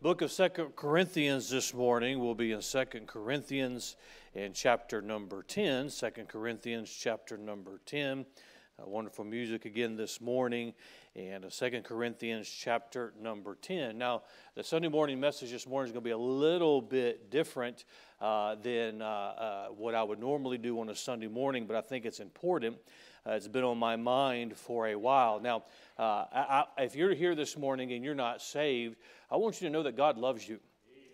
Book of 2 Corinthians this morning will be in 2 Corinthians in chapter number 10. 2 Corinthians chapter number 10. Wonderful music again this morning. And 2 Corinthians chapter number 10. Now, the Sunday morning message this morning is going to be a little bit different than what I would normally do on a Sunday morning, but I think it's important. It's been on my mind for a while. Now, if you're here this morning and you're not saved, I want you to know that God loves you.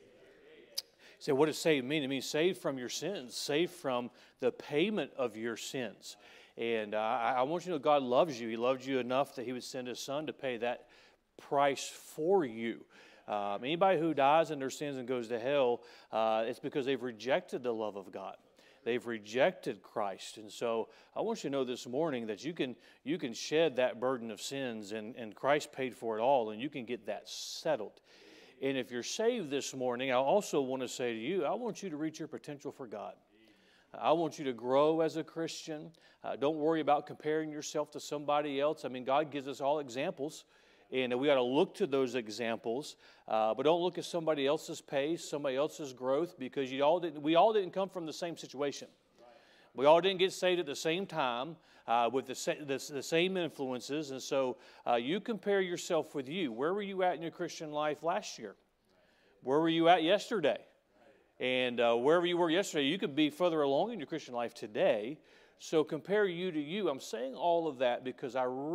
You say, what does saved mean? It means saved from your sins, saved from the payment of your sins. And I want you to know God loves you. He loved you enough that He would send His Son to pay that price for you. Anybody who dies in their sins and goes to hell, it's because they've rejected the love of God. They've rejected Christ. And so I want you to know this morning that you can shed that burden of sins, and Christ paid for it all, and you can get that settled. And if you're saved this morning, I also want to say to you, I want you to reach your potential for God. I want you to grow as a Christian. Don't worry about comparing yourself to somebody else. I mean, God gives us all examples, and we got to look to those examples. But don't look at somebody else's pace, somebody else's growth, because we all didn't come from the same situation. We all didn't get saved at the same time with the same influences. And so you compare yourself with you. Where were you at in your Christian life last year? Where were you at yesterday? And wherever you were yesterday, you could be further along in your Christian life today. So compare you to you. I'm saying all of that because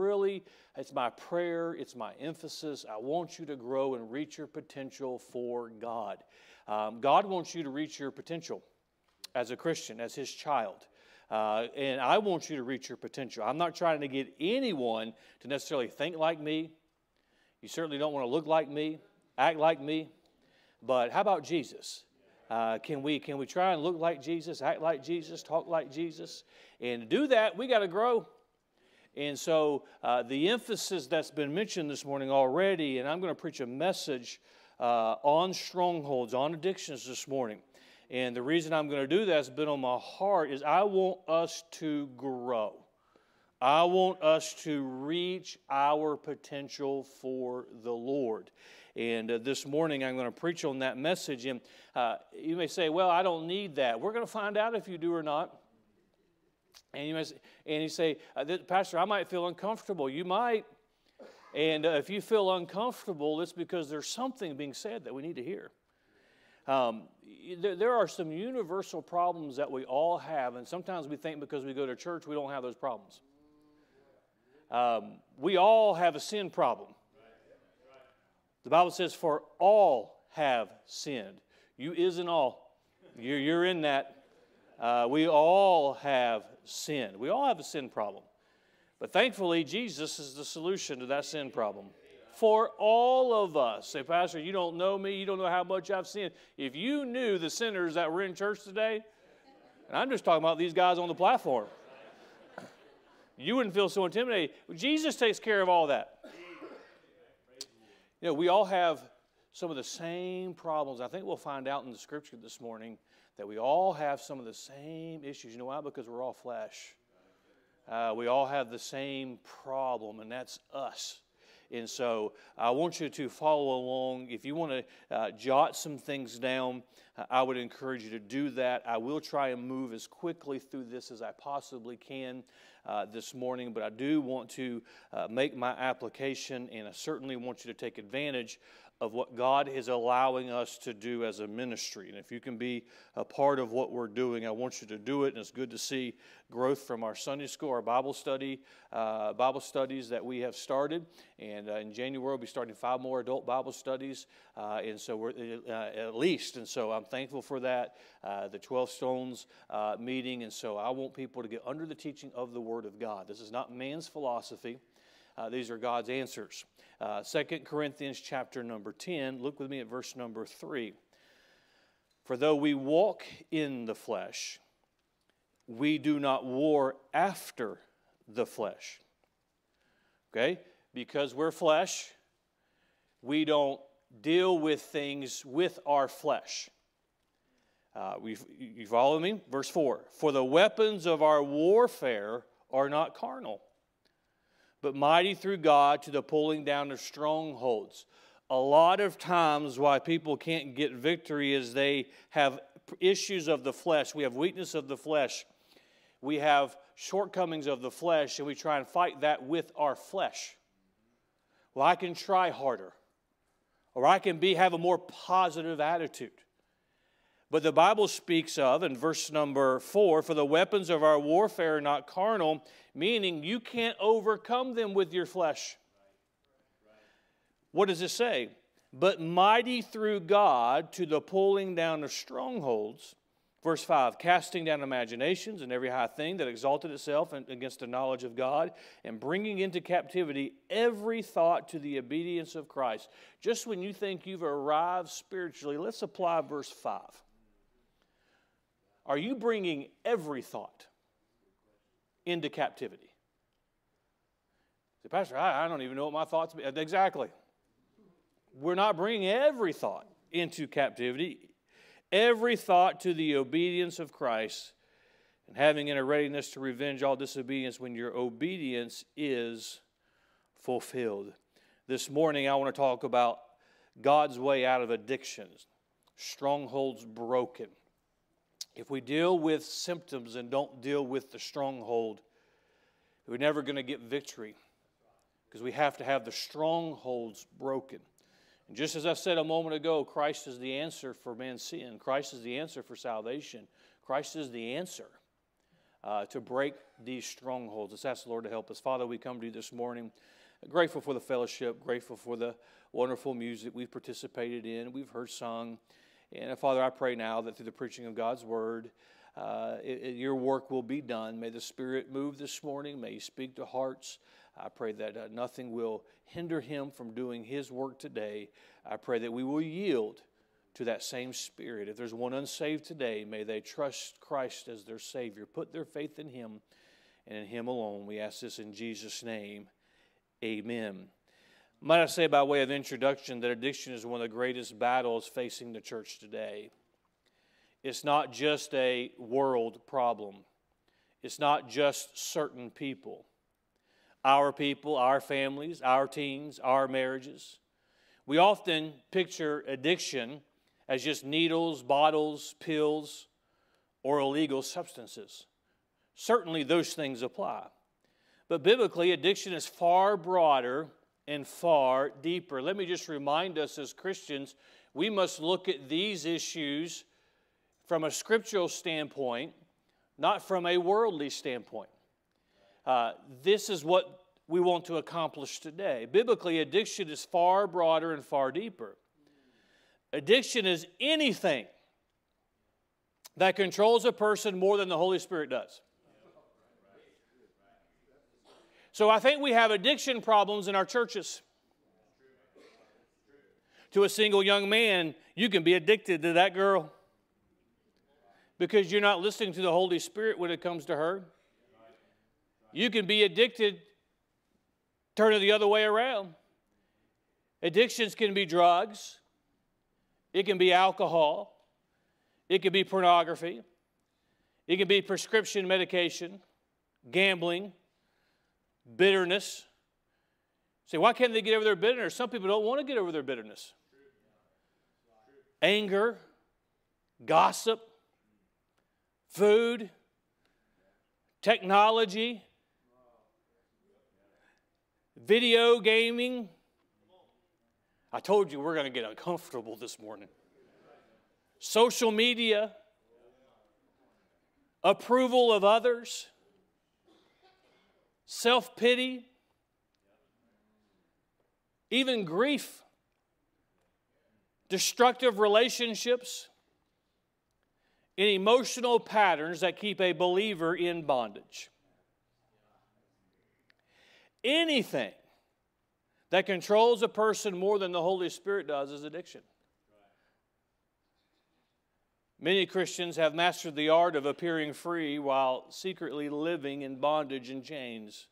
it's my prayer, it's my emphasis. I want you to grow and reach your potential for God. God wants you to reach your potential as a Christian, as His child. And I want you to reach your potential. I'm not trying to get anyone to necessarily think like me. You certainly don't want to look like me, act like me. But how about Jesus? Can we try and look like Jesus, act like Jesus, talk like Jesus? And to do that, we got to grow. And so the emphasis that's been mentioned this morning already, and I'm going to preach a message on strongholds, on addictions this morning. And the reason I'm going to do that has been on my heart is I want us to grow. I want us to reach our potential for the Lord. And this morning I'm going to preach on that message. And you may say, well, I don't need that. We're going to find out if you do or not. And you say, Pastor, I might feel uncomfortable. You might. And if you feel uncomfortable, it's because there's something being said that we need to hear. There are some universal problems that we all have. And sometimes we think because we go to church, we don't have those problems. We all have a sin problem. The Bible says, for all have sinned. You isn't all. You're in that. We all have sinned. We all have a sin problem. But thankfully, Jesus is the solution to that sin problem. For all of us. Say, Pastor, you don't know me. You don't know how much I've sinned. If you knew the sinners that were in church today, and I'm just talking about these guys on the platform, you wouldn't feel so intimidated. Jesus takes care of all that. You know, we all have some of the same problems. I think we'll find out in the Scripture this morning that we all have some of the same issues. You know why? Because we're all flesh. We all have the same problem, and that's us. And so I want you to follow along. If you want to jot some things down, I would encourage you to do that. I will try and move as quickly through this as I possibly can this morning, but I do want to make my application, and I certainly want you to take advantage of what God is allowing us to do as a ministry. And if you can be a part of what we're doing, I want you to do it. And it's good to see growth from our Sunday school, our Bible studies that we have started. And in January, we'll be starting 5 more adult Bible studies. And so we're at least. And so I'm thankful for that, the 12 Stones meeting. And so I want people to get under the teaching of the Word of God. This is not man's philosophy. These are God's answers. 2 Corinthians chapter number 10, look with me at verse number 3. For though we walk in the flesh, we do not war after the flesh. Okay? Because we're flesh, we don't deal with things with our flesh. You follow me? Verse 4. For the weapons of our warfare are not carnal, but mighty through God to the pulling down of strongholds. a lot of times why people can't get victory is they have issues of the flesh. We have weakness of the flesh. We have shortcomings of the flesh, and we try and fight that with our flesh. Well, I can try harder, or I can have a more positive attitude. But the Bible speaks of, in verse number 4, for the weapons of our warfare are not carnal, meaning you can't overcome them with your flesh. What does it say? But mighty through God to the pulling down of strongholds. Verse 5, casting down imaginations and every high thing that exalted itself against the knowledge of God, and bringing into captivity every thought to the obedience of Christ. Just when you think you've arrived spiritually, let's apply verse 5. Are you bringing every thought into captivity? Say, Pastor, I don't even know what my thoughts are. Exactly. We're not bringing every thought into captivity. Every thought to the obedience of Christ, and having in a readiness to revenge all disobedience when your obedience is fulfilled. This morning I want to talk about God's way out of addictions, strongholds broken. If we deal with symptoms and don't deal with the stronghold, we're never going to get victory, because we have to have the strongholds broken. And just as I said a moment ago, Christ is the answer for man's sin. Christ is the answer for salvation. Christ is the answer to break these strongholds. Let's ask the Lord to help us. Father, we come to you this morning grateful for the fellowship, grateful for the wonderful music we've participated in, we've heard sung. And Father, I pray now that through the preaching of God's word, your work will be done. May the Spirit move this morning. May He speak to hearts. I pray that nothing will hinder Him from doing His work today. I pray that we will yield to that same Spirit. If there's one unsaved today, may they trust Christ as their Savior. Put their faith in Him and in Him alone. We ask this in Jesus' name. Amen. Might I say by way of introduction that addiction is one of the greatest battles facing the church today. It's not just a world problem. It's not just certain people. Our people, our families, our teens, our marriages. We often picture addiction as just needles, bottles, pills, or illegal substances. Certainly those things apply. But biblically, addiction is far broader and far deeper. Let me just remind us as Christians, we must look at these issues from a scriptural standpoint, not from a worldly standpoint. This is what we want to accomplish today. Biblically, addiction is far broader and far deeper. Addiction is anything that controls a person more than the Holy Spirit does. So I think we have addiction problems in our churches. To a single young man, you can be addicted to that girl because you're not listening to the Holy Spirit when it comes to her. You can be addicted, turn it the other way around. Addictions can be drugs. It can be alcohol. It can be pornography. It can be prescription medication, gambling, bitterness. Say, why can't they get over their bitterness? Some people don't want to get over their bitterness. Anger, gossip, food, technology, video gaming. I told you we're going to get uncomfortable this morning. Social media, approval of others, self-pity, even grief, destructive relationships, and emotional patterns that keep a believer in bondage. Anything that controls a person more than the Holy Spirit does is addiction. Many Christians have mastered the art of appearing free while secretly living in bondage and chains.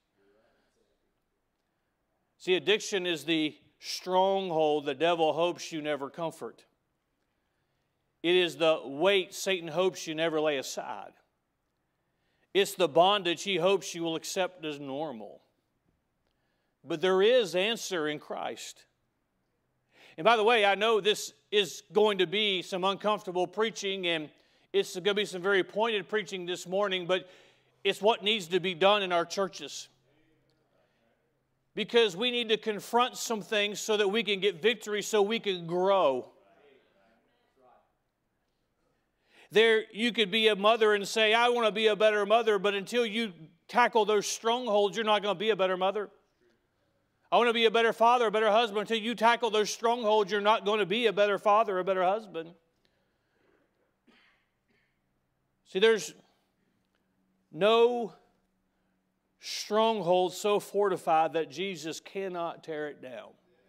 See, addiction is the stronghold the devil hopes you never comfort. It is the weight Satan hopes you never lay aside. It's the bondage he hopes you will accept as normal. But there is answer in Christ. And by the way, I know this is going to be some uncomfortable preaching, and it's going to be some very pointed preaching this morning, but it's what needs to be done in our churches. Because we need to confront some things so that we can get victory, so we can grow. There, you could be a mother and say, I want to be a better mother, but until you tackle those strongholds, you're not going to be a better mother. I want to be a better father, a better husband. Until you tackle those strongholds, you're not going to be a better father, a better husband. See, there's no stronghold so fortified that Jesus cannot tear it down.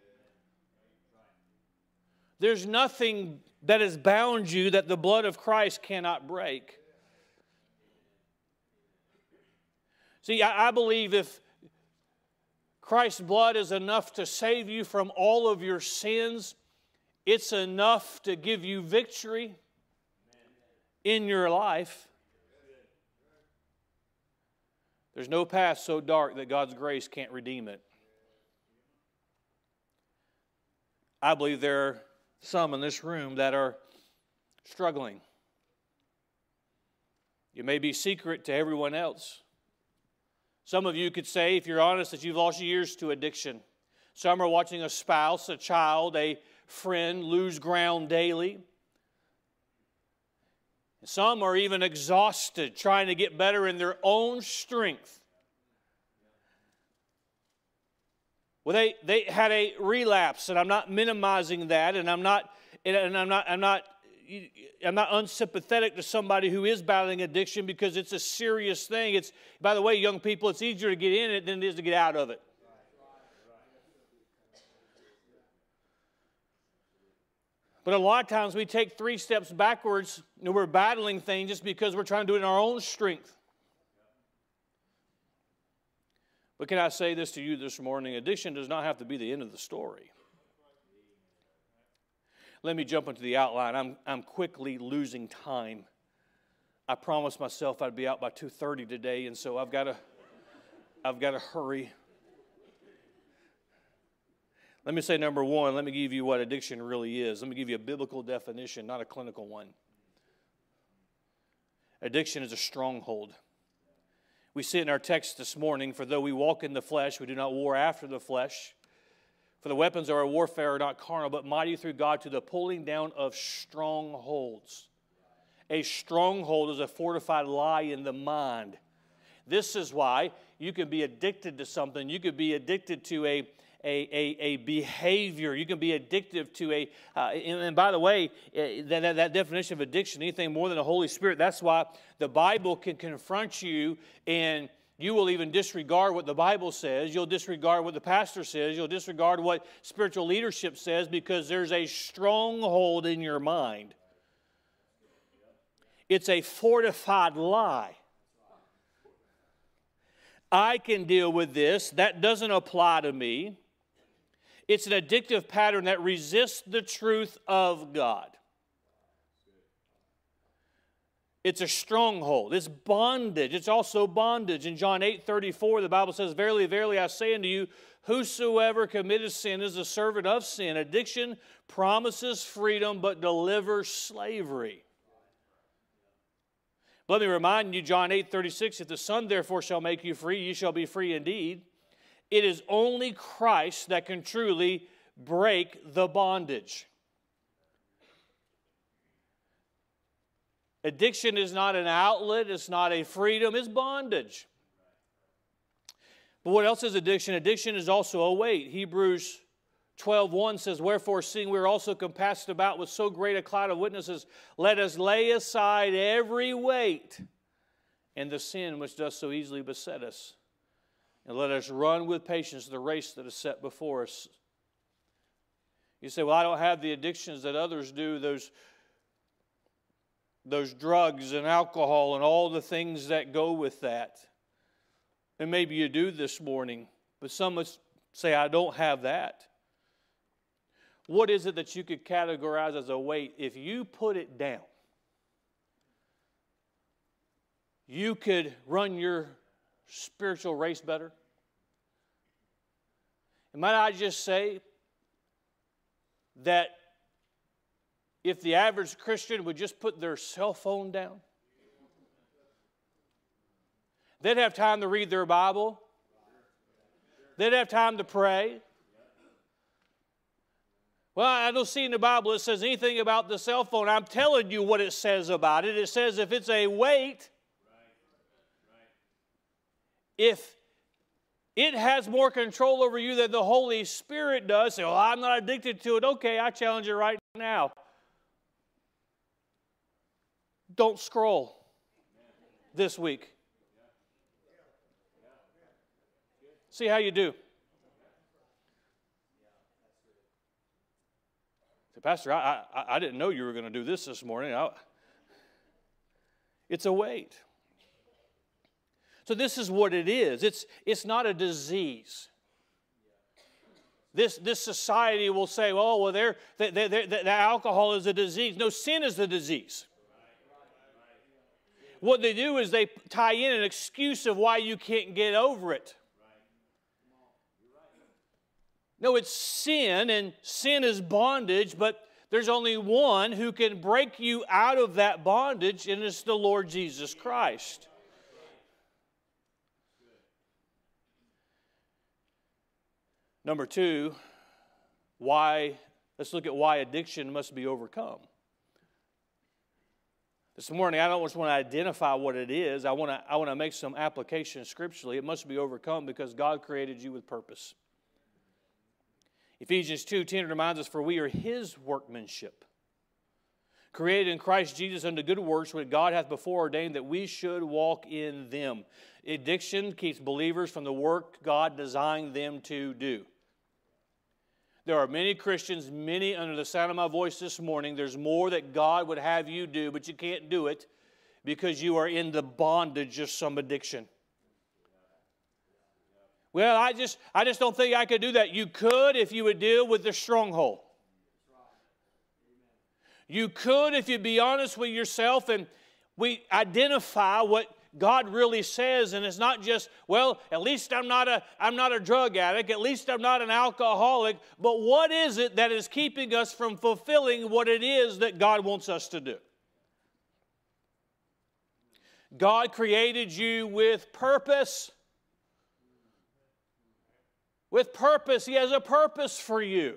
There's nothing that has bound you that the blood of Christ cannot break. See, I believe if Christ's blood is enough to save you from all of your sins, it's enough to give you victory in your life. There's no path so dark that God's grace can't redeem it. I believe there are some in this room that are struggling. It may be secret to everyone else. Some of you could say, if you're honest, that you've lost years to addiction. Some are watching a spouse, a child, a friend lose ground daily. Some are even exhausted, trying to get better in their own strength. Well, they had a relapse, and I'm not minimizing that, and I'm not unsympathetic to somebody who is battling addiction, because it's a serious thing. It's, by the way, young people, it's easier to get in it than it is to get out of it. But a lot of times we take 3 steps backwards and we're battling things just because we're trying to do it in our own strength. But can I say this to you this morning? Addiction does not have to be the end of the story. Let me jump into the outline. I'm quickly losing time. I promised myself I'd be out by 2:30 today, and so I've got to hurry. Let me say number one, let me give you what addiction really is. Let me give you a biblical definition, not a clinical one. Addiction is a stronghold. We see it in our text this morning, for though we walk in the flesh, we do not war after the flesh. For the weapons of our warfare are not carnal, but mighty through God to the pulling down of strongholds. A stronghold is a fortified lie in the mind. This is why you can be addicted to something. You could be addicted to a behavior. You can be addictive to and by the way, that definition of addiction, anything more than the Holy Spirit, that's why the Bible can confront you, and you will even disregard what the Bible says. You'll disregard what the pastor says. You'll disregard what spiritual leadership says, because there's a stronghold in your mind. It's a fortified lie. I can deal with this. That doesn't apply to me. It's an addictive pattern that resists the truth of God. It's a stronghold. It's bondage. It's also bondage. In John 8:34, the Bible says, Verily, verily, I say unto you, whosoever committeth sin is a servant of sin. Addiction promises freedom, but delivers slavery. Let me remind you, John 8:36, if the Son therefore shall make you free, you shall be free indeed. It is only Christ that can truly break the bondage. Addiction is not an outlet. It's not a freedom. It's bondage. But what else is addiction? Addiction is also a weight. Hebrews 12:1 says, Wherefore, seeing we are also compassed about with so great a cloud of witnesses, let us lay aside every weight and the sin which does so easily beset us. And let us run with patience the race that is set before us. You say, well, I don't have the addictions that others do, those drugs and alcohol and all the things that go with that. And maybe you do this morning, but some would say, I don't have that. What is it that you could categorize as a weight? If you put it down, you could run your spiritual race better. And might I just say, that if the average Christian would just put their cell phone down, they'd have time to read their Bible. They'd have time to pray. Well, I don't see in the Bible it says anything about the cell phone. I'm telling you what it says about it. It says if it's a weight, if it has more control over you than the Holy Spirit does, say, well, I'm not addicted to it. Okay, I challenge you right now. Don't scroll this week. See how you do. Say, Pastor, I didn't know you were going to do this morning. It's a weight. So this is what it is. It's not a disease. This society will say, well, the alcohol is a disease. No, sin is the disease. What they do is they tie in an excuse of why you can't get over it. No, it's sin, and sin is bondage, but there's only one who can break you out of that bondage, and it's the Lord Jesus Christ. Number two, let's look at why addiction must be overcome. This morning, I don't just want to identify what it is. I want to make some application scripturally. It must be overcome because God created you with purpose. Ephesians 2:10 reminds us, for we are His workmanship, created in Christ Jesus unto good works, which God hath before ordained that we should walk in them. Addiction keeps believers from the work God designed them to do. There are many Christians, many under the sound of my voice this morning. There's more that God would have you do, but you can't do it because you are in the bondage of some addiction. Well, I just don't think I could do that. You could if you would deal with the stronghold. You could if you'd be honest with yourself and we identify what God really says, and it's not just, well, at least I'm not a drug addict, at least I'm not an alcoholic, but what is it that is keeping us from fulfilling what it is that God wants us to do? God created you with purpose. With purpose. He has a purpose for you.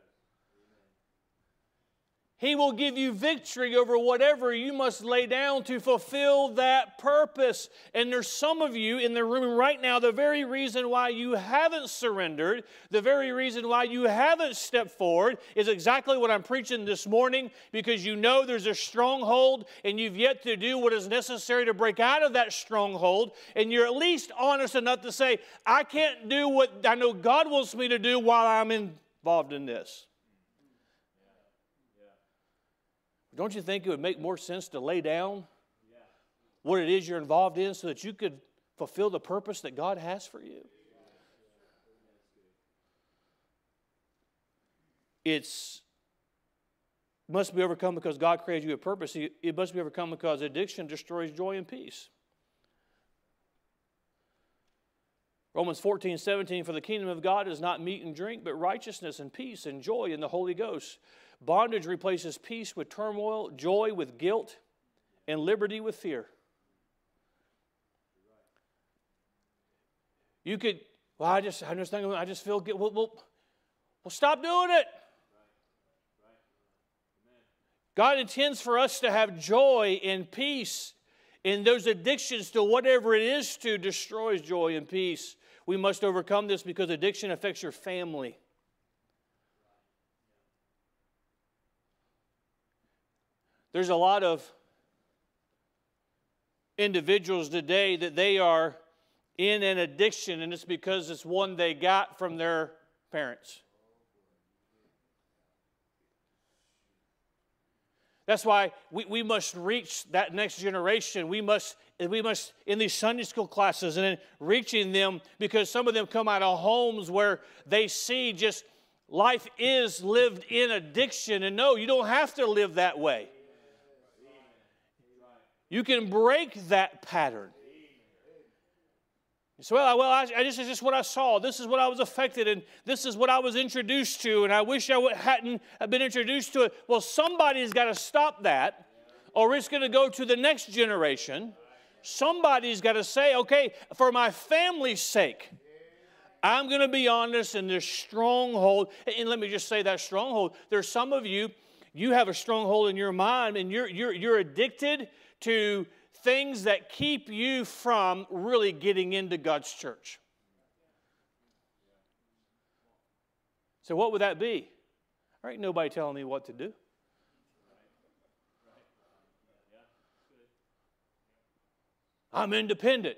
He will give you victory over whatever you must lay down to fulfill that purpose. And there's some of you in the room right now, the very reason why you haven't surrendered, the very reason why you haven't stepped forward is exactly what I'm preaching this morning, because you know there's a stronghold and you've yet to do what is necessary to break out of that stronghold. And you're at least honest enough to say, I can't do what I know God wants me to do while I'm involved in this. Don't you think it would make more sense to lay down what it is you're involved in so that you could fulfill the purpose that God has for you? It must be overcome because God created you a purpose. It must be overcome because addiction destroys joy and peace. Romans 14:17, for the kingdom of God is not meat and drink, but righteousness and peace and joy in the Holy Ghost. Bondage replaces peace with turmoil, joy with guilt, and liberty with fear. You could, well, I just feel guilt. Well, stop doing it. God intends for us to have joy and peace, and those addictions to whatever it is to destroys joy and peace. We must overcome this because addiction affects your family. There's a lot of individuals today that they are in an addiction, and it's because it's one they got from their parents. That's why we must reach that next generation. We must in these Sunday school classes and in reaching them, because some of them come out of homes where they see just life is lived in addiction. And no, you don't have to live that way. You can break that pattern. You say, well, this is just what I saw. This is what I was affected, and this is what I was introduced to, and I wish I hadn't been introduced to it. Well, somebody's got to stop that, or it's going to go to the next generation. Somebody's got to say, okay, for my family's sake, I'm going to be honest in this stronghold. And let me just say that stronghold. There's some of you, you have a stronghold in your mind, and you're addicted to things that keep you from really getting into God's church. So what would that be? There ain't nobody telling me what to do. I'm independent.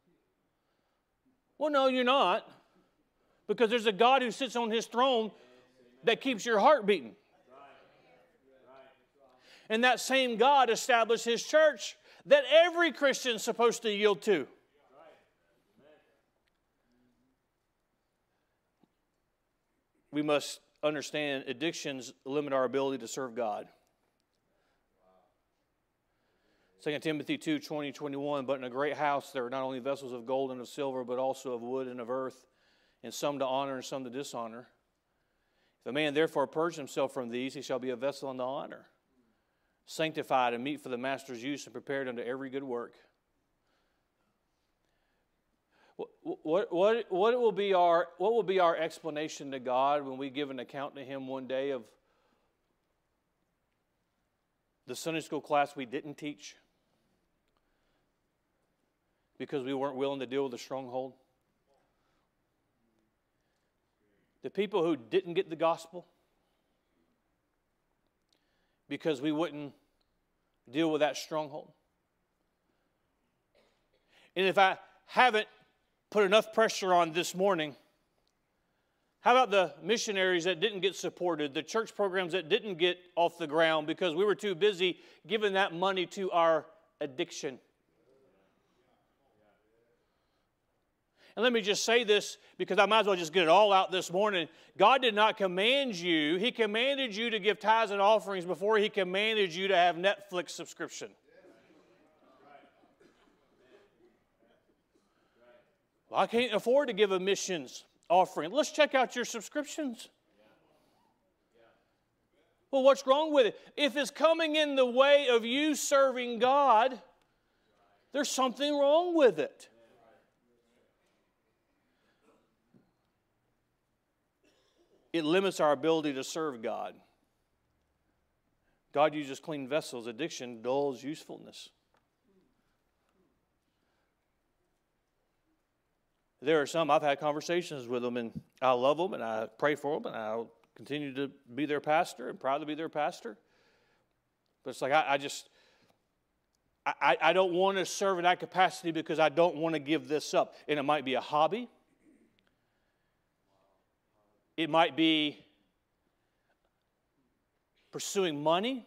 Well, no, you're not. Because there's a God who sits on His throne that keeps your heart beating. And that same God established His church that every Christian is supposed to yield to. We must understand addictions limit our ability to serve God. 2 Timothy 2, 20, 21, but in a great house there are not only vessels of gold and of silver, but also of wood and of earth, and some to honor and some to dishonor. If a man therefore purge himself from these, he shall be a vessel unto honor, sanctified and meet for the master's use and prepared unto every good work. What will be our explanation to God when we give an account to Him one day of the Sunday school class we didn't teach because we weren't willing to deal with the stronghold? The people who didn't get the gospel because we wouldn't deal with that stronghold. And if I haven't put enough pressure on this morning, how about the missionaries that didn't get supported, the church programs that didn't get off the ground because we were too busy giving that money to our addiction? And let me just say this because I might as well just get it all out this morning. God did not command you. He commanded you to give tithes and offerings before He commanded you to have Netflix subscription. Well, I can't afford to give a missions offering. Let's check out your subscriptions. Well, what's wrong with it? If it's coming in the way of you serving God, there's something wrong with it. It limits our ability to serve God. God uses clean vessels. Addiction dulls usefulness. There are some, I've had conversations with them, and I love them, and I pray for them, and I'll continue to be their pastor and proud to be their pastor. But it's like I don't want to serve in that capacity because I don't want to give this up. And it might be a hobby. It might be pursuing money.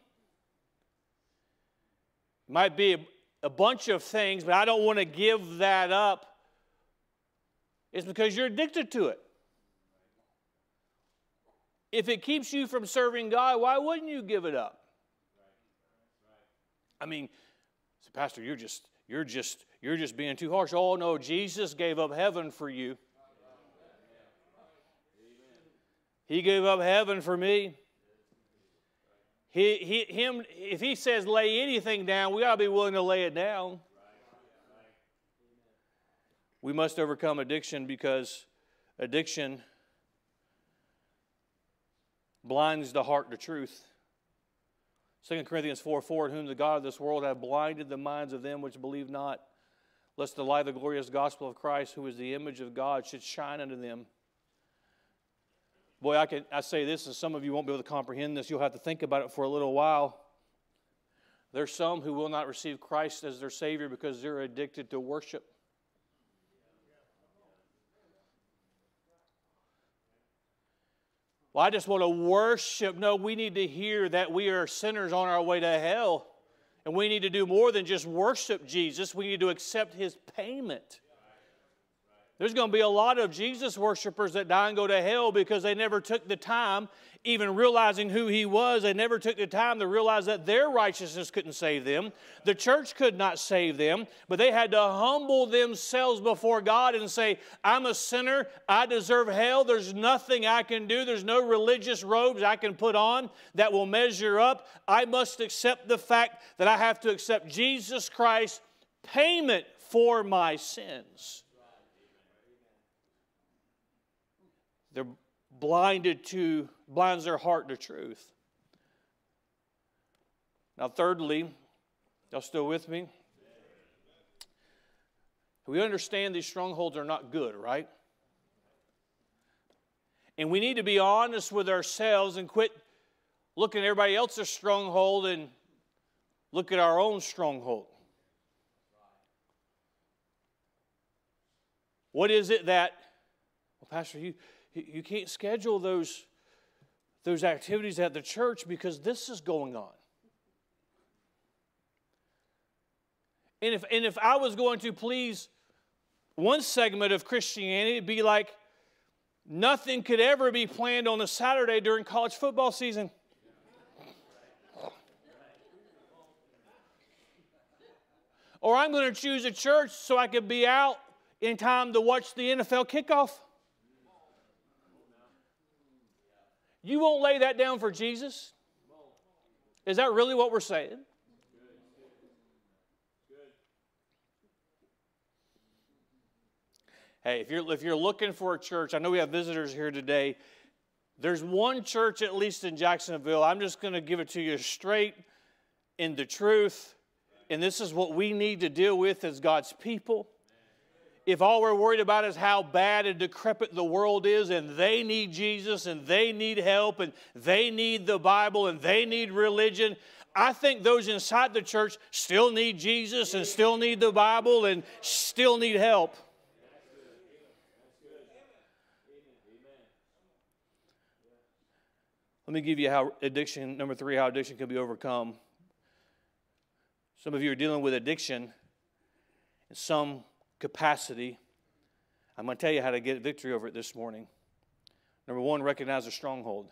It might be a bunch of things, but I don't want to give that up. It's because you're addicted to it. If it keeps you from serving God, why wouldn't you give it up? I mean, Pastor, you're just being too harsh. Oh no, Jesus gave up heaven for you. He gave up heaven for me. If He says lay anything down, we ought to be willing to lay it down. We must overcome addiction because addiction blinds the heart to truth. 2 Corinthians 4:4, in whom the God of this world hath blinded the minds of them which believe not, lest the light of the glorious gospel of Christ, who is the image of God, should shine unto them. Boy, I say this, and some of you won't be able to comprehend this. You'll have to think about it for a little while. There's some who will not receive Christ as their Savior because they're addicted to worship. Well, I just want to worship. No, we need to hear that we are sinners on our way to hell. And we need to do more than just worship Jesus. We need to accept His payment. There's going to be a lot of Jesus worshipers that die and go to hell because they never took the time, even realizing who He was, they never took the time to realize that their righteousness couldn't save them. The church could not save them, but they had to humble themselves before God and say, I'm a sinner, I deserve hell, there's nothing I can do, there's no religious robes I can put on that will measure up. I must accept the fact that I have to accept Jesus Christ's payment for my sins. They're blinds their heart to truth. Now, thirdly, y'all still with me? We understand these strongholds are not good, right? And we need to be honest with ourselves and quit looking at everybody else's stronghold and look at our own stronghold. What is it that, well, Pastor, you can't schedule those activities at the church because this is going on. And if I was going to please one segment of Christianity, it'd be like nothing could ever be planned on a Saturday during college football season. Or I'm going to choose a church so I could be out in time to watch the NFL kickoff. You won't lay that down for Jesus? Is that really what we're saying? Hey, if you're looking for a church, I know we have visitors here today. There's one church, at least in Jacksonville. I'm just going to give it to you straight in the truth. And this is what we need to deal with as God's people. If all we're worried about is how bad and decrepit the world is, and they need Jesus, and they need help, and they need the Bible, and they need religion, I think those inside the church still need Jesus, and still need the Bible, and still need help. Let me give you number 3, how addiction can be overcome. Some of you are dealing with addiction in some capacity. I'm going to tell you how to get victory over it this morning. Number 1, recognize a stronghold.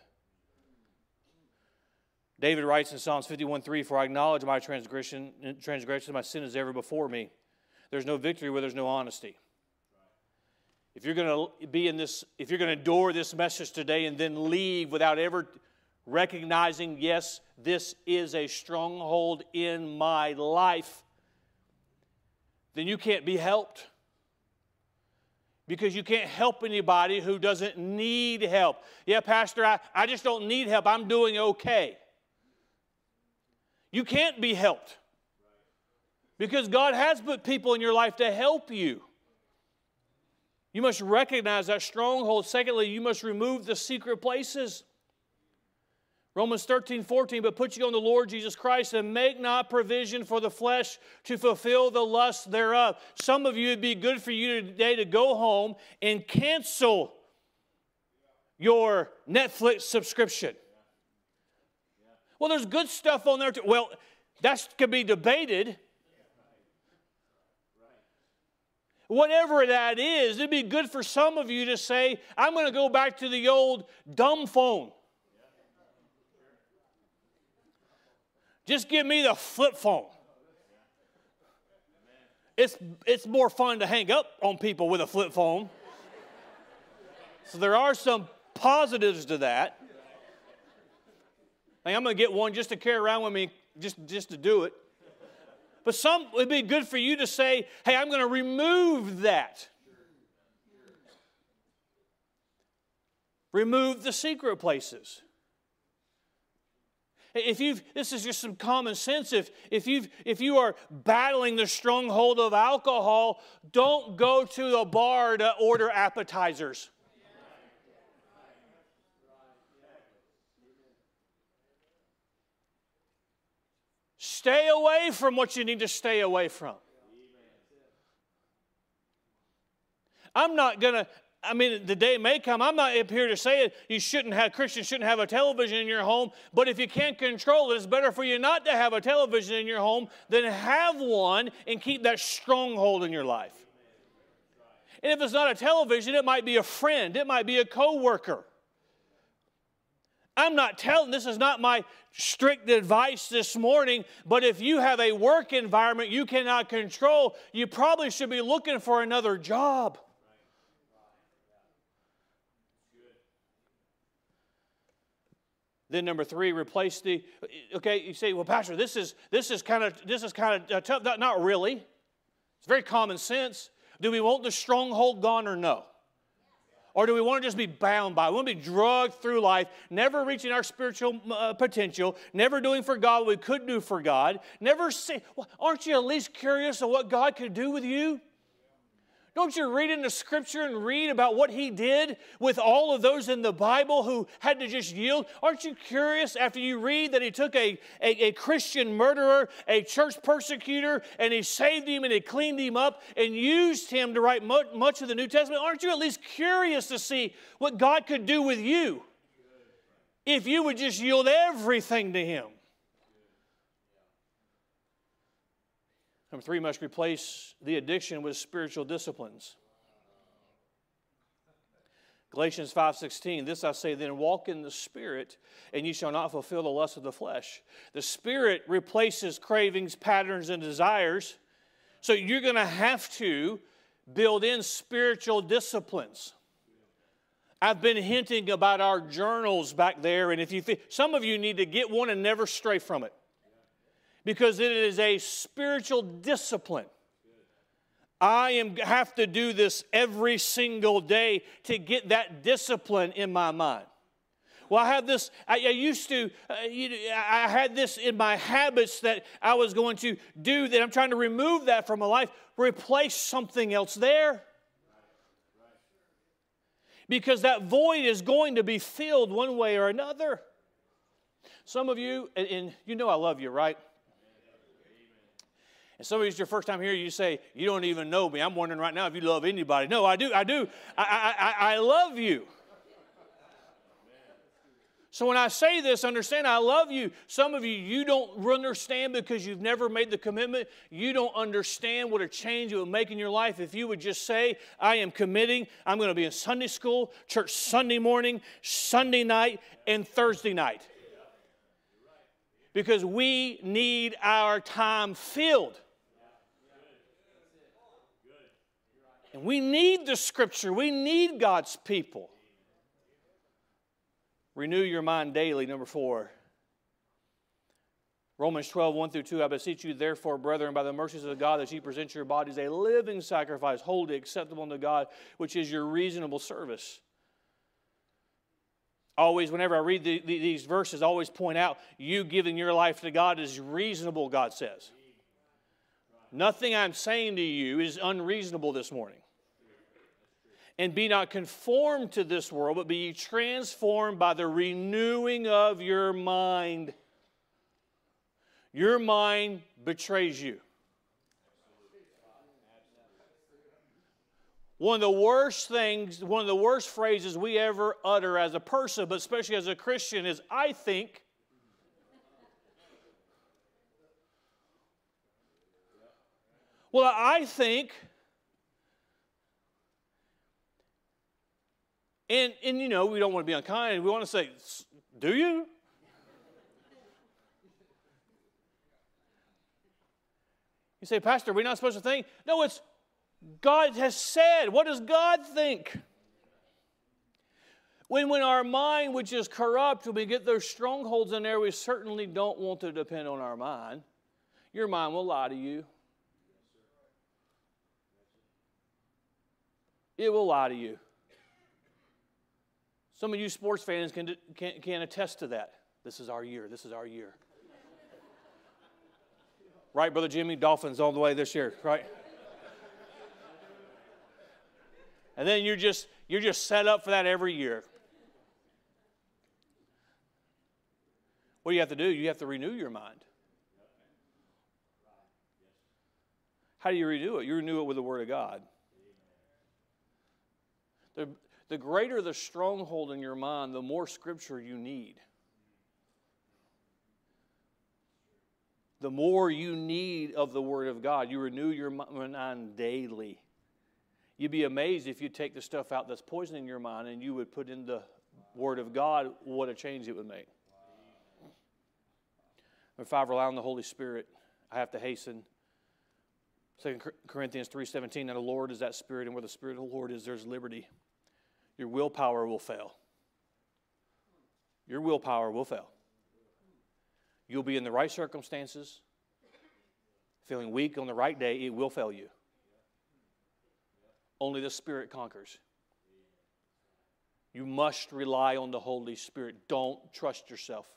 David writes in Psalms 51:3, for I acknowledge my transgression, my sin is ever before me. There's no victory where there's no honesty. If you're going to endure this message today and then leave without ever recognizing, yes, this is a stronghold in my life, then you can't be helped. Because you can't help anybody who doesn't need help. Yeah, Pastor, I just don't need help. I'm doing okay. You can't be helped. Because God has put people in your life to help you. You must recognize that stronghold. Secondly, you must remove the secret places. Romans 13:14, but put you on the Lord Jesus Christ and make not provision for the flesh to fulfill the lust thereof. Some of you, it'd be good for you today to go home and cancel your Netflix subscription. Well, there's good stuff on there too. Well, that could be debated. Whatever that is, it'd be good for some of you to say, I'm going to go back to the old dumb phone. Just give me the flip phone. It's more fun to hang up on people with a flip phone. So there are some positives to that. Like, I'm going to get one just to carry around with me, just to do it. But some would be good for you to say, hey, I'm going to remove that. Remove the secret places. This is just some common sense. If you are battling the stronghold of alcohol, don't go to the bar to order appetizers. Stay away from what you need to stay away from. The day may come, I'm not up here to say it, Christians shouldn't have a television in your home, but if you can't control it, it's better for you not to have a television in your home than have one and keep that stronghold in your life. And if it's not a television, it might be a friend. It might be a coworker. I'm not telling, this is not my strict advice this morning, but if you have a work environment you cannot control, you probably should be looking for another job. Then number 3, replace the, okay, you say, well, Pastor, this is kind of tough. Not really. It's very common sense. Do we want the stronghold gone or no? Or do we want to just be bound by it? We want to be drugged through life, never reaching our spiritual potential, never doing for God what we could do for God, never see. Well, aren't you at least curious of what God could do with you? Don't you read in the Scripture and read about what He did with all of those in the Bible who had to just yield? Aren't you curious after you read that He took a Christian murderer, a church persecutor, and He saved him and He cleaned him up and used him to write much of the New Testament? Aren't you at least curious to see what God could do with you if you would just yield everything to Him? Number 3, must replace the addiction with spiritual disciplines. Galatians 5:16, this I say then, walk in the Spirit, and ye shall not fulfill the lust of the flesh. The Spirit replaces cravings, patterns, and desires. So you're going to have to build in spiritual disciplines. I've been hinting about our journals back there, and if you some of you need to get one and never stray from it. Because it is a spiritual discipline. I have to do this every single day to get that discipline in my mind. Well, I have this, I had this in my habits that I was going to do, that I'm trying to remove that from my life, replace something else there. Because that void is going to be filled one way or another. Some of you, and you know I love you, right? And some of you, it's your first time here, you say, you don't even know me. I'm wondering right now if you love anybody. No, I do. I love you. So when I say this, understand I love you. Some of you don't understand because you've never made the commitment. You don't understand what a change it would make in your life if you would just say, I am committing. I'm going to be in Sunday school, church Sunday morning, Sunday night, and Thursday night. Because we need our time filled. And we need the Scripture. We need God's people. Renew your mind daily, number 4. Romans 12, 1 through 2. I beseech you, therefore, brethren, by the mercies of God, that ye present your bodies a living sacrifice, holy, acceptable unto God, which is your reasonable service. Always, whenever I read these verses, I always point out, you giving your life to God is reasonable, God says. Nothing I'm saying to you is unreasonable this morning. And be not conformed to this world, but be ye transformed by the renewing of your mind. Your mind betrays you. One of the worst things, one of the worst phrases we ever utter as a person, but especially as a Christian, is I think. Well, I think. And you know, we don't want to be unkind. We want to say, do you? You say, Pastor, we're not supposed to think? No, it's God has said. What does God think? When our mind, which is corrupt, when we get those strongholds in there, we certainly don't want to depend on our mind. Your mind will lie to you. It will lie to you. Some of you sports fans can attest to that. This is our year. This is our year. Right, Brother Jimmy? Dolphins all the way this year, right? And then you're just set up for that every year. What do you have to do? You have to renew your mind. How do you renew it? You renew it with the Word of God. The greater the stronghold in your mind, the more Scripture you need. The more you need of the Word of God. You renew your mind daily. You'd be amazed if you take the stuff out that's poisoning your mind and you would put in the Word of God, what a change it would make. If I rely on the Holy Spirit, I have to hasten. 2 Corinthians 3:17, now the Lord is that Spirit, and where the Spirit of the Lord is, there's liberty. Your willpower will fail. Your willpower will fail. You'll be in the right circumstances, feeling weak on the right day, it will fail you. Only the Spirit conquers. You must rely on the Holy Spirit. Don't trust yourself.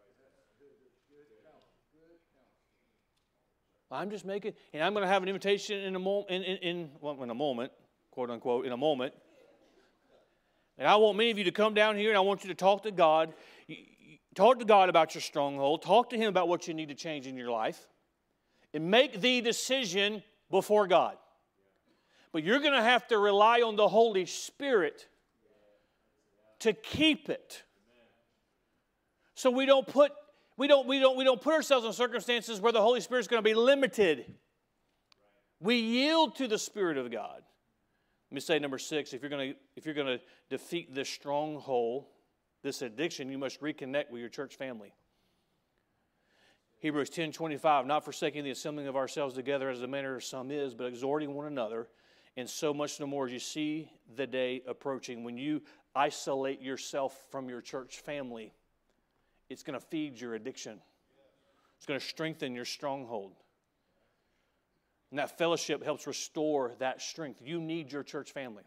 I'm just making, and I'm going to have an invitation in a moment, quote unquote, in a moment. And I want many of you to come down here, and I want you to talk to God. Talk to God about your stronghold. Talk to Him about what you need to change in your life. And make the decision before God. But you're going to have to rely on the Holy Spirit to keep it. So we don't put ourselves in circumstances where the Holy Spirit is going to be limited. We yield to the Spirit of God. Let me say number 6, if you're going to defeat this stronghold, this addiction, you must reconnect with your church family. Hebrews 10:25, not forsaking the assembling of ourselves together as the manner of some is, but exhorting one another, and so much the more as you see the day approaching. When you isolate yourself from your church family, it's going to feed your addiction. It's going to strengthen your stronghold. And that fellowship helps restore that strength. You need your church family.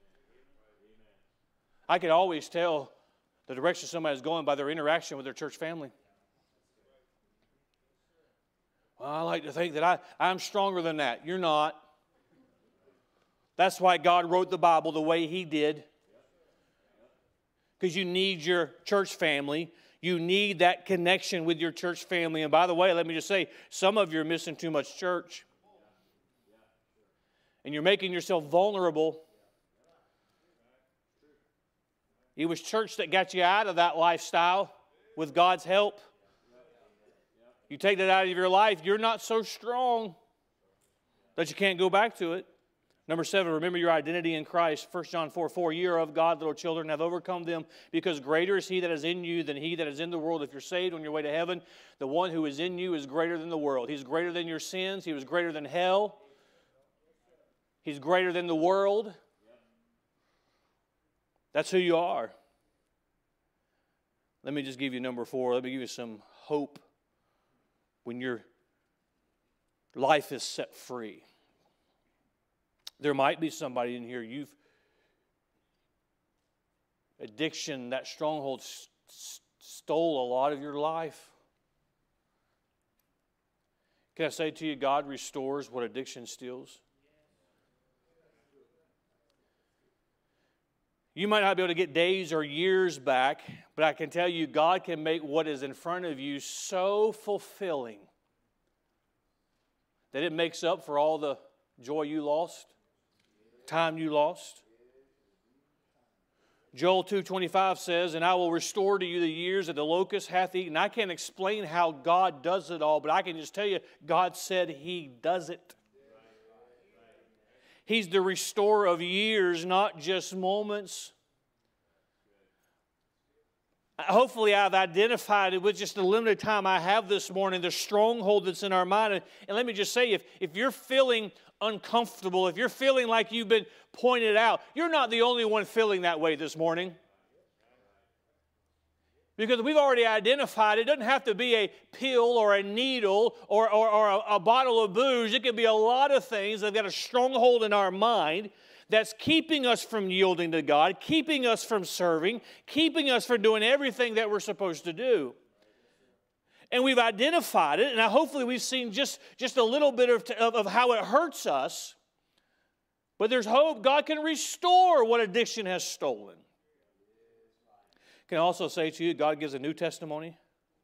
I can always tell the direction somebody's going by their interaction with their church family. Well, I like to think that I'm stronger than that. You're not. That's why God wrote the Bible the way He did. Because you need your church family. You need that connection with your church family. And by the way, let me just say, some of you are missing too much church. And you're making yourself vulnerable. It was church that got you out of that lifestyle with God's help. You take that out of your life, you're not so strong that you can't go back to it. Number 7, remember your identity in Christ. 1 John 4:4, ye are of God, little children, have overcome them, because greater is He that is in you than he that is in the world. If you're saved on your way to heaven, the one who is in you is greater than the world. He's greater than your sins. He was greater than hell. He's greater than the world. That's who you are. Let me just give you number 4. Let me give you some hope when your life is set free. There might be somebody in here, addiction, that stronghold stole a lot of your life. Can I say to you, God restores what addiction steals? You might not be able to get days or years back, but I can tell you God can make what is in front of you so fulfilling that it makes up for all the joy you lost, time you lost. Joel 2:25 says, and I will restore to you the years that the locust hath eaten. I can't explain how God does it all, but I can just tell you, God said He does it. He's the restorer of years, not just moments. Hopefully I've identified it with just the limited time I have this morning, the stronghold that's in our mind. And let me just say, if you're feeling uncomfortable, if you're feeling like you've been pointed out, you're not the only one feeling that way this morning. Because we've already identified it doesn't have to be a pill or a needle or a bottle of booze. It could be a lot of things that have got a stronghold in our mind that's keeping us from yielding to God, keeping us from serving, keeping us from doing everything that we're supposed to do. And we've identified it, and hopefully we've seen just a little bit of how it hurts us. But there's hope. God can restore what addiction has stolen. Can I also say to you, God gives a new testimony.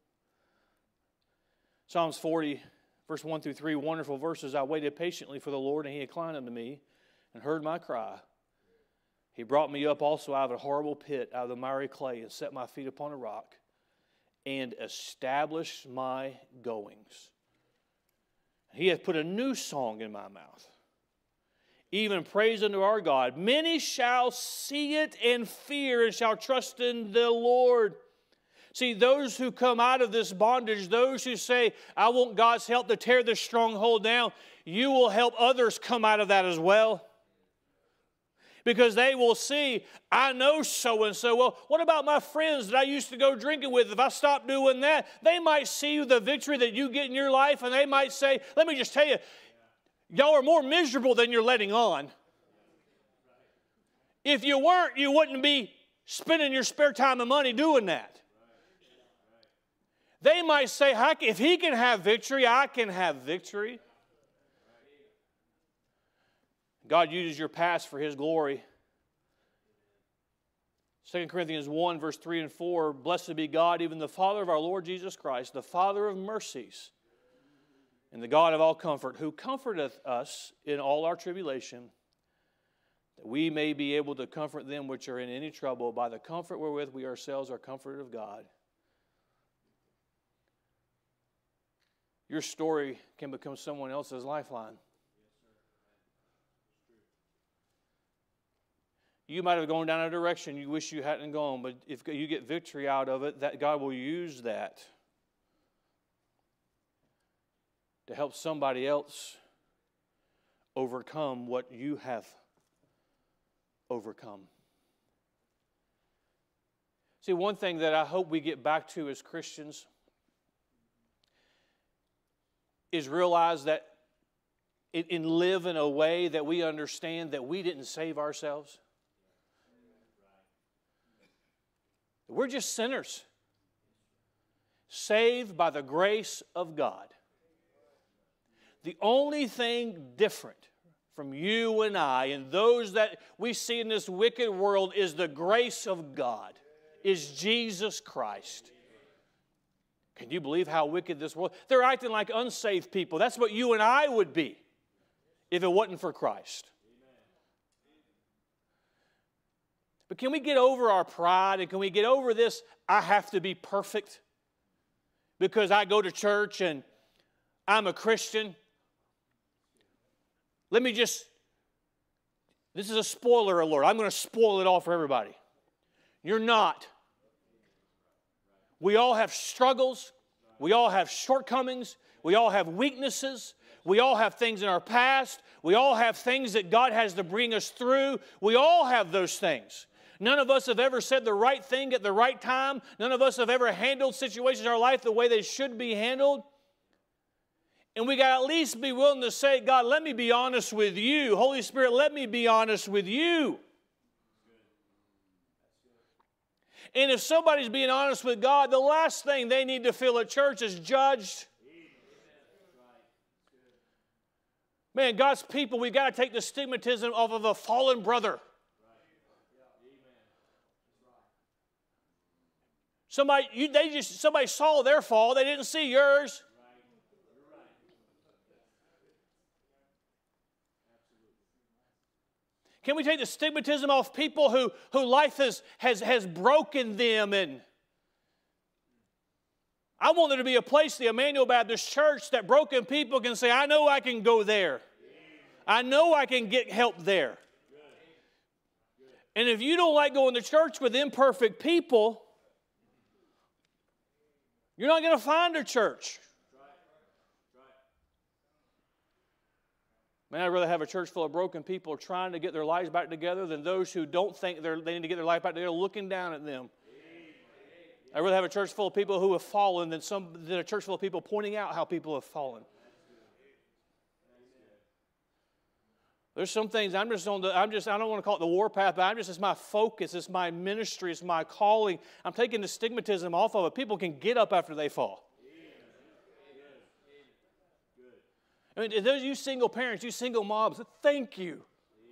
Psalms 40, verse 1 through 3, wonderful verses. I waited patiently for the Lord, and He inclined unto me and heard my cry. He brought me up also out of a horrible pit, out of the miry clay, and set my feet upon a rock, and established my goings. He hath put a new song in my mouth, even praise unto our God. Many shall see it and fear and shall trust in the Lord. See, those who come out of this bondage, those who say, I want God's help to tear this stronghold down, you will help others come out of that as well. Because they will see, I know so-and-so. Well, what about my friends that I used to go drinking with? If I stop doing that, they might see the victory that you get in your life, and they might say, let me just tell you, y'all are more miserable than you're letting on. If you weren't, you wouldn't be spending your spare time and money doing that. They might say, if he can have victory, I can have victory. God uses your past for His glory. 2 Corinthians 1, verse 3 and 4, Blessed be God, even the Father of our Lord Jesus Christ, the Father of mercies, and the God of all comfort, who comforteth us in all our tribulation, that we may be able to comfort them which are in any trouble by the comfort wherewith we ourselves are comforted of God. Your story can become someone else's lifeline. You might have gone down a direction you wish you hadn't gone, but if you get victory out of it, that God will use that to help somebody else overcome what you have overcome. See, one thing that I hope we get back to as Christians is realize that and live in a way that we understand that we didn't save ourselves. We're just sinners, saved by the grace of God. The only thing different from you and I and those that we see in this wicked world is the grace of God, is Jesus Christ. Can you believe how wicked this world? They're acting like unsaved people. That's what you and I would be if it wasn't for Christ. But can we get over our pride and can we get over this, I have to be perfect because I go to church and I'm a Christian? This is a spoiler alert. I'm going to spoil it all for everybody. You're not. We all have struggles. We all have shortcomings. We all have weaknesses. We all have things in our past. We all have things that God has to bring us through. We all have those things. None of us have ever said the right thing at the right time. None of us have ever handled situations in our life the way they should be handled. And we got to at least be willing to say, God, let me be honest with you. Holy Spirit, let me be honest with you. And if somebody's being honest with God, the last thing they need to feel at church is judged. Man, God's people, we've got to take the stigmatism off of a fallen brother. Somebody saw their fall, they didn't see yours. Can we take the stigmatism off people who life has broken them? And I want there to be a place, the Emmanuel Baptist Church, that broken people can say, I know I can go there. I know I can get help there. And if you don't like going to church with imperfect people, you're not going to find a church. Man, I'd rather have a church full of broken people trying to get their lives back together than those who don't think they need to get their life back together looking down at them. I'd rather have a church full of people who have fallen than a church full of people pointing out how people have fallen. There's some things I don't want to call it the warpath, but it's my focus, it's my ministry, it's my calling. I'm taking the stigmatism off of it. People can get up after they fall. I mean, those of you single parents, you single moms, thank you.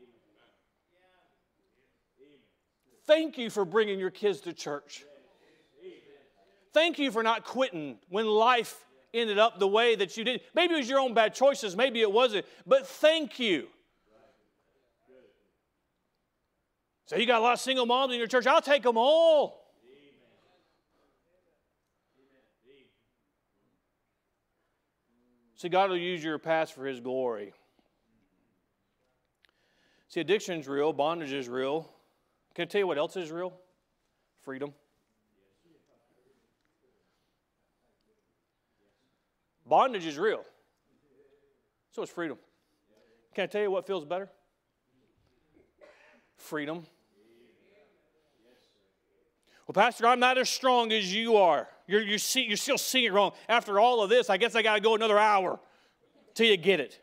Thank you for bringing your kids to church. Thank you for not quitting when life ended up the way that you did. Maybe it was your own bad choices, maybe it wasn't, but thank you. So you got a lot of single moms in your church. I'll take them all. See, God will use your past for His glory. See, addiction's real, bondage is real. Can I tell you what else is real? Freedom. Bondage is real. So is freedom. Can I tell you what feels better? Freedom. Well, Pastor, I'm not as strong as you are. You're still seeing it wrong. After all of this, I guess I got to go another hour till you get it.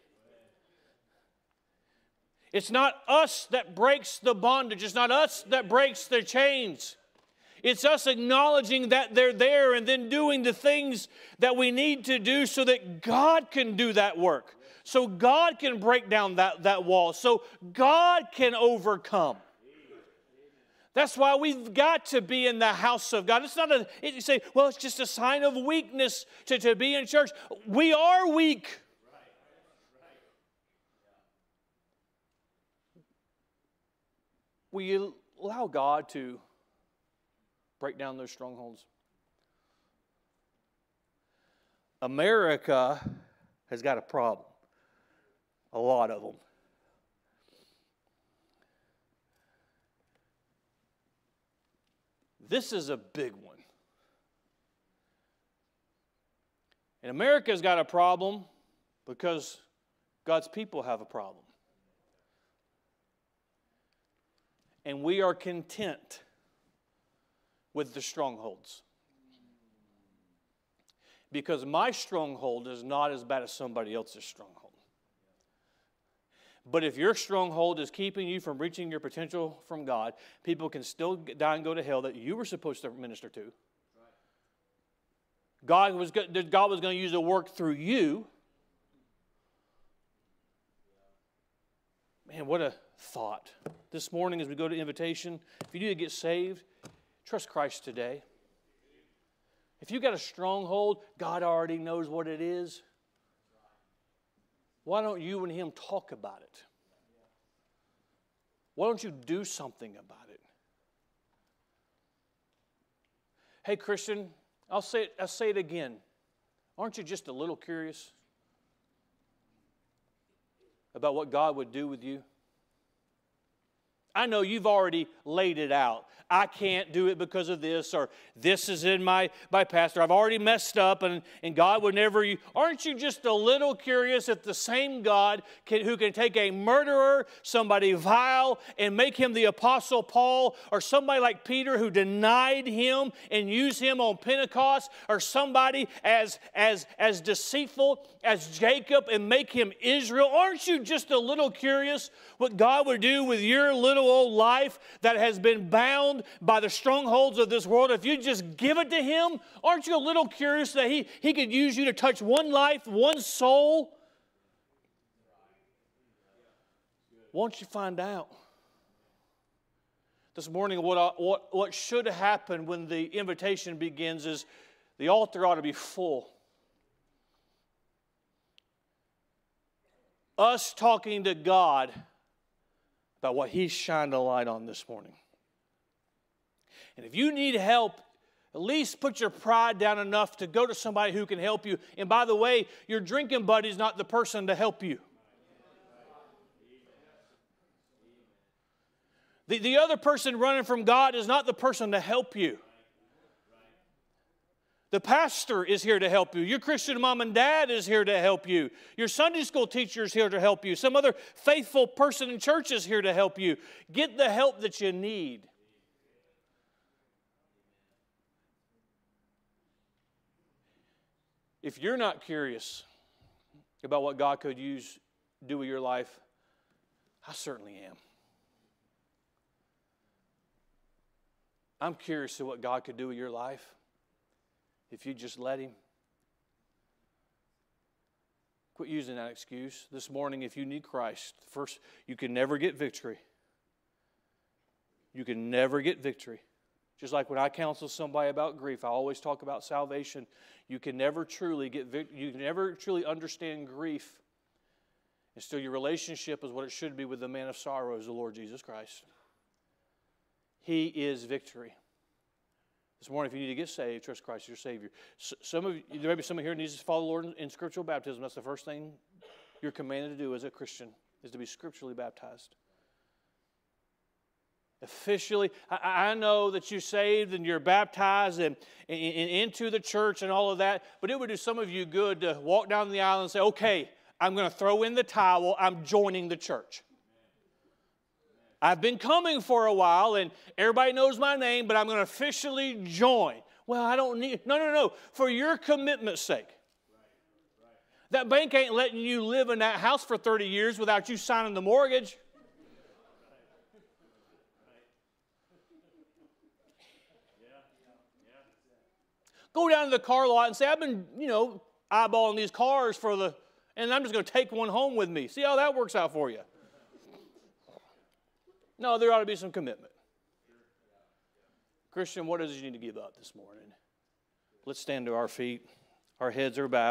It's not us that breaks the bondage. It's not us that breaks the chains. It's us acknowledging that they're there and then doing the things that we need to do so that God can do that work. So God can break down that wall. So God can overcome. That's why we've got to be in the house of God. It's not you say, well, it's just a sign of weakness to be in church. We are weak. Will you allow God to break down those strongholds? America has got a problem. A lot of them. This is a big one. And America's got a problem because God's people have a problem. And we are content with the strongholds. Because my stronghold is not as bad as somebody else's stronghold. But if your stronghold is keeping you from reaching your potential from God, people can still die and go to hell that you were supposed to minister to. God was going to use a work through you. Man, what a thought. This morning as we go to invitation, if you need to get saved, trust Christ today. If you've got a stronghold, God already knows what it is. Why don't you and Him talk about it? Why don't you do something about it? Hey, Christian, I'll say it again. Aren't you just a little curious about what God would do with you? I know you've already laid it out. I can't do it because of this, or this is in my pastor. I've already messed up, and God would never. Aren't you just a little curious if the same God who can take a murderer, somebody vile, and make him the Apostle Paul, or somebody like Peter who denied him and used him on Pentecost, or somebody as deceitful as Jacob and make him Israel? Aren't you just a little curious what God would do with your little old life that has been bound by the strongholds of this world? If you just give it to Him, aren't you a little curious that He could use you to touch one life, one soul? Won't you find out? This morning, what should happen when the invitation begins is the altar ought to be full. Us talking to God about what He's shined a light on this morning. And if you need help, at least put your pride down enough to go to somebody who can help you. And by the way, your drinking buddy is not the person to help you. The other person running from God is not the person to help you. The pastor is here to help you. Your Christian mom and dad is here to help you. Your Sunday school teacher is here to help you. Some other faithful person in church is here to help you. Get the help that you need. If you're not curious about what God could do with your life, I certainly am. I'm curious to what God could do with your life if you just let Him. Quit using that excuse. This morning, if you need Christ, first, you can never get victory. You can never get victory. Just like when I counsel somebody about grief, I always talk about salvation. You can never truly get you can never truly understand grief until your relationship is what it should be with the man of sorrows, the Lord Jesus Christ. He is victory. This morning, if you need to get saved, trust Christ as your Savior. There may be somebody here who needs to follow the Lord in scriptural baptism. That's the first thing you're commanded to do as a Christian, is to be scripturally baptized. Officially, I know that you're saved and you're baptized and into the church and all of that, but it would do some of you good to walk down the aisle and say, okay, I'm going to throw in the towel, I'm joining the church. I've been coming for a while and everybody knows my name, but I'm going to officially join. Well, I don't need, no. For your commitment's sake. That bank ain't letting you live in that house for 30 years without you signing the mortgage. Go down to the car lot and say, I've been, eyeballing these cars and I'm just going to take one home with me. See how that works out for you. No, there ought to be some commitment. Christian, what is it you need to give up this morning? Let's stand to our feet. Our heads are bowed.